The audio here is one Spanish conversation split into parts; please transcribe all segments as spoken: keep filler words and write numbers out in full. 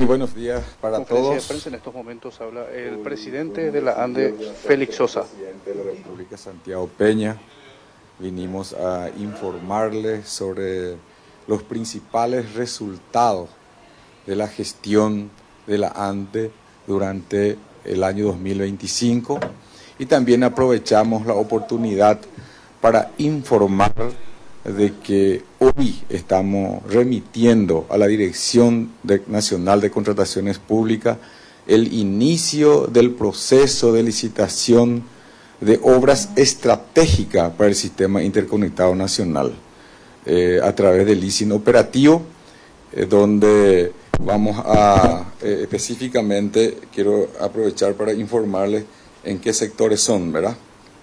Muy buenos días para Conferencia todos. de prensa, en estos momentos habla el presidente de la ANDE, Félix Sosa. Presidente de la República, Santiago Peña. Vinimos a informarles sobre los principales resultados de la gestión de la ANDE durante el año dos mil veinticinco y también aprovechamos la oportunidad para informar de que hoy estamos remitiendo a la Dirección de- Nacional de Contrataciones Públicas el inicio del proceso de licitación de obras estratégicas para el Sistema Interconectado Nacional, eh, a través del leasing operativo, eh, donde vamos a, eh, específicamente, quiero aprovechar para informarles en qué sectores son, ¿verdad?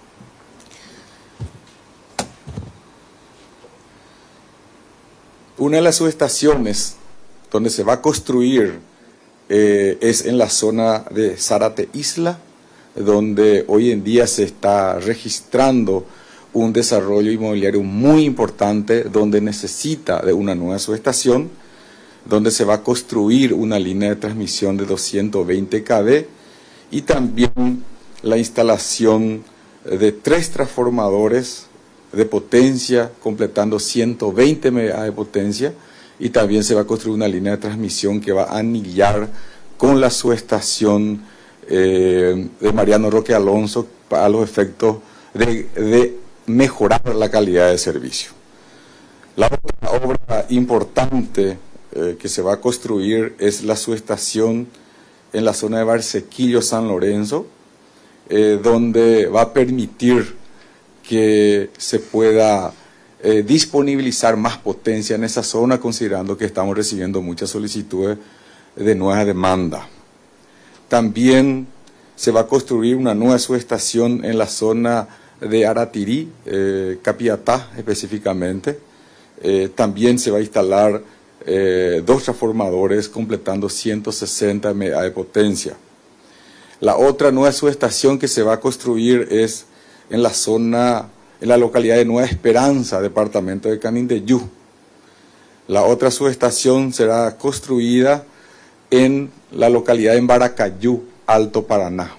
Una de las subestaciones donde se va a construir eh, es en la zona de Zárate Isla, donde hoy en día se está registrando un desarrollo inmobiliario muy importante, donde necesita de una nueva subestación, donde se va a construir una línea de transmisión de doscientos veinte kilómetros y también la instalación de tres transformadores de potencia, completando ciento veinte megavatio de potencia, y también se va a construir una línea de transmisión que va a anillar con la subestación eh, de Mariano Roque Alonso para los efectos de, de mejorar la calidad de servicio. La otra obra importante eh, que se va a construir es la subestación en la zona de Barsequillo, San Lorenzo, eh, donde va a permitir que se pueda eh, disponibilizar más potencia en esa zona, considerando que estamos recibiendo muchas solicitudes de nueva demanda. También se va a construir una nueva subestación en la zona de Aratirí, eh, Capiatá específicamente. Eh, también se va a instalar eh, dos transformadores completando ciento sesenta megavatio de potencia. La otra nueva subestación que se va a construir es en la zona, en la localidad de Nueva Esperanza, departamento de Canindeyú. La otra subestación será construida en la localidad de Baracayú, Alto Paraná.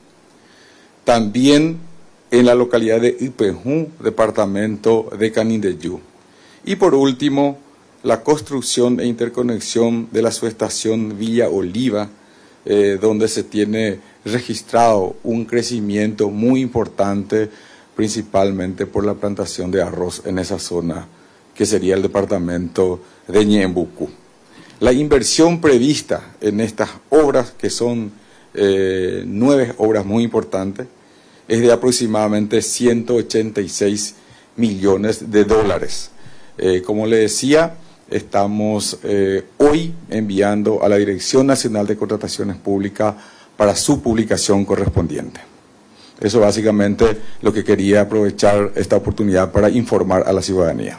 También en la localidad de Ipejú, departamento de Canindeyú. Y por último, la construcción e interconexión de la subestación Villa Oliva, eh, donde se tiene registrado un crecimiento muy importante, principalmente por la plantación de arroz en esa zona, que sería el departamento de Ñembucú. La inversión prevista en estas obras, que son eh, nueve obras muy importantes, es de aproximadamente ciento ochenta y seis millones de dólares. Eh, como le decía, estamos eh, hoy enviando a la Dirección Nacional de Contrataciones Públicas para su publicación correspondiente. Eso básicamente lo que quería aprovechar esta oportunidad para informar a la ciudadanía.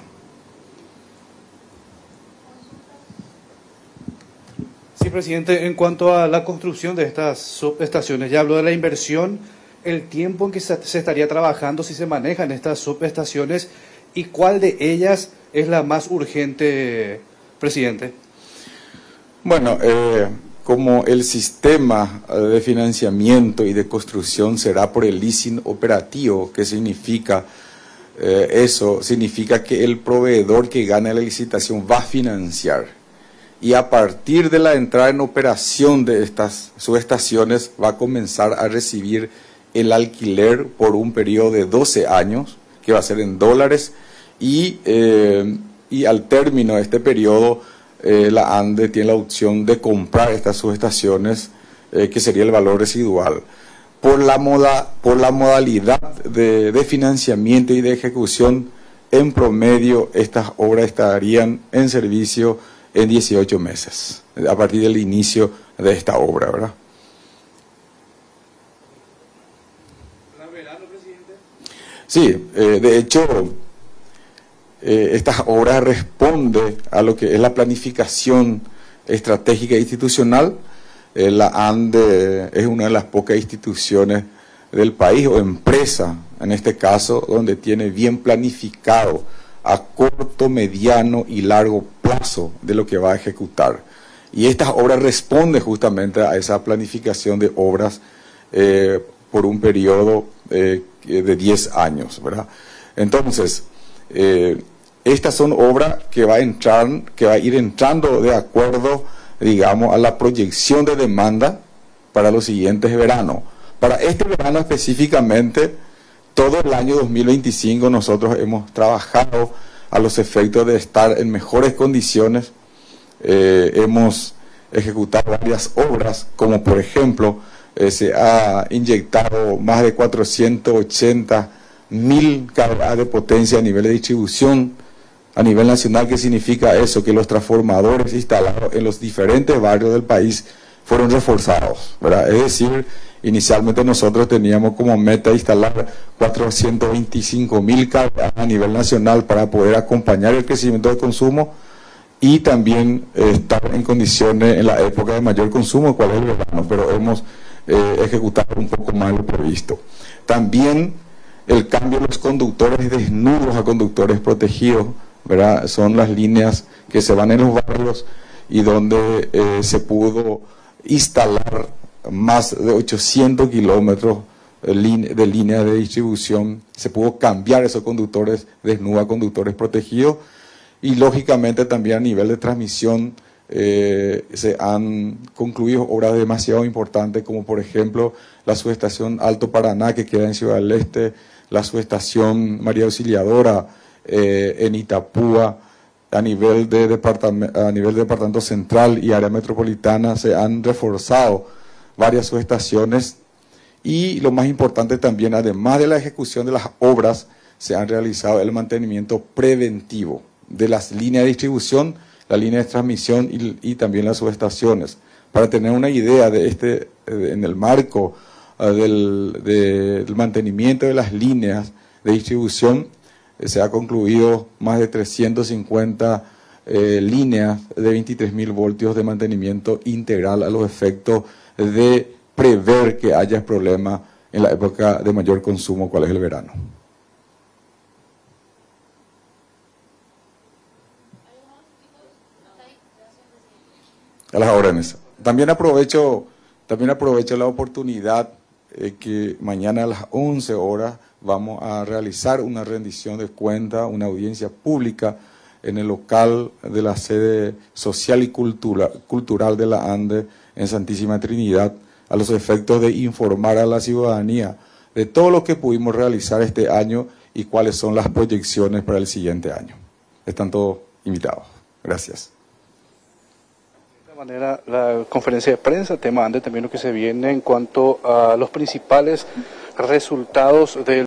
Sí, presidente, en cuanto a la construcción de estas subestaciones, ya habló de la inversión, el tiempo en que se, se estaría trabajando, si se manejan estas subestaciones, y cuál de ellas es la más urgente, presidente. Bueno, eh, como el sistema de financiamiento y de construcción será por el leasing operativo, ¿qué significa eh, eso? Significa que el proveedor que gane la licitación va a financiar, y a partir de la entrada en operación de estas subestaciones va a comenzar a recibir el alquiler por un periodo de doce años, que va a ser en dólares, y, eh, y al término de este periodo eh, la ANDE tiene la opción de comprar estas subestaciones, eh, que sería el valor residual. Por la, moda, por la modalidad de, de financiamiento y de ejecución, en promedio estas obras estarían en servicio en dieciocho meses, a partir del inicio de esta obra, ¿verdad? ¿Plan verano, presidente? Sí, eh, de hecho, eh, estas obras responden a lo que es la planificación estratégica e institucional. Eh, la ANDE es una de las pocas instituciones del país, o empresa en este caso, donde tiene bien planificado a corto, mediano y largo plazo de lo que va a ejecutar. Y estas obras responden justamente a esa planificación de obras eh, por un periodo eh, de diez años, ¿verdad? Entonces, eh, estas son obras que va a entrar, que va a ir entrando de acuerdo, digamos, a la proyección de demanda para los siguientes veranos. Para este verano específicamente, todo el año dos mil veinticinco nosotros hemos trabajado a los efectos de estar en mejores condiciones. Eh, hemos ejecutado varias obras, como por ejemplo, eh, se ha inyectado más de cuatrocientos ochenta mil kVA de potencia a nivel de distribución a nivel nacional. ¿Qué significa eso? Que los transformadores instalados en los diferentes barrios del país fueron reforzados, ¿verdad? Es decir, inicialmente nosotros teníamos como meta instalar cuatrocientos veinticinco mil kVA a nivel nacional para poder acompañar el crecimiento del consumo y también eh, estar en condiciones en la época de mayor consumo, cual es el verano, pero hemos eh, ejecutado un poco más lo previsto. También el cambio de los conductores desnudos a conductores protegidos, ¿verdad? Son las líneas que se van en los barrios y donde eh, se pudo instalar más de ochocientos kilómetros de línea de distribución. Se pudo cambiar esos conductores desnudos a conductores protegidos y lógicamente también a nivel de transmisión eh, se han concluido obras demasiado importantes, como por ejemplo la subestación Alto Paraná, que queda en Ciudad del Este, la subestación María Auxiliadora eh, en Itapúa. A nivel de departamento, a nivel de departamento central y área metropolitana se han reforzado varias subestaciones y lo más importante también, además de la ejecución de las obras, se han realizado el mantenimiento preventivo de las líneas de distribución, la línea de transmisión y, y también las subestaciones. Para tener una idea de este, en el marco uh, del, de, del mantenimiento de las líneas de distribución, eh, se ha concluido más de trescientas cincuenta eh, líneas de veintitrés mil voltios de mantenimiento integral a los efectos de prever que haya problemas en la época de mayor consumo, cuál es el verano. A las órdenes. También aprovecho, también aprovecho la oportunidad eh, que mañana a las once horas vamos a realizar una rendición de cuenta, una audiencia pública en el local de la sede social y cultura, cultural de la ANDE en Santísima Trinidad, a los efectos de informar a la ciudadanía de todo lo que pudimos realizar este año y cuáles son las proyecciones para el siguiente año. Están todos invitados. Gracias. De esta manera, la conferencia de prensa, tema ANDE también lo que se viene en cuanto a los principales resultados del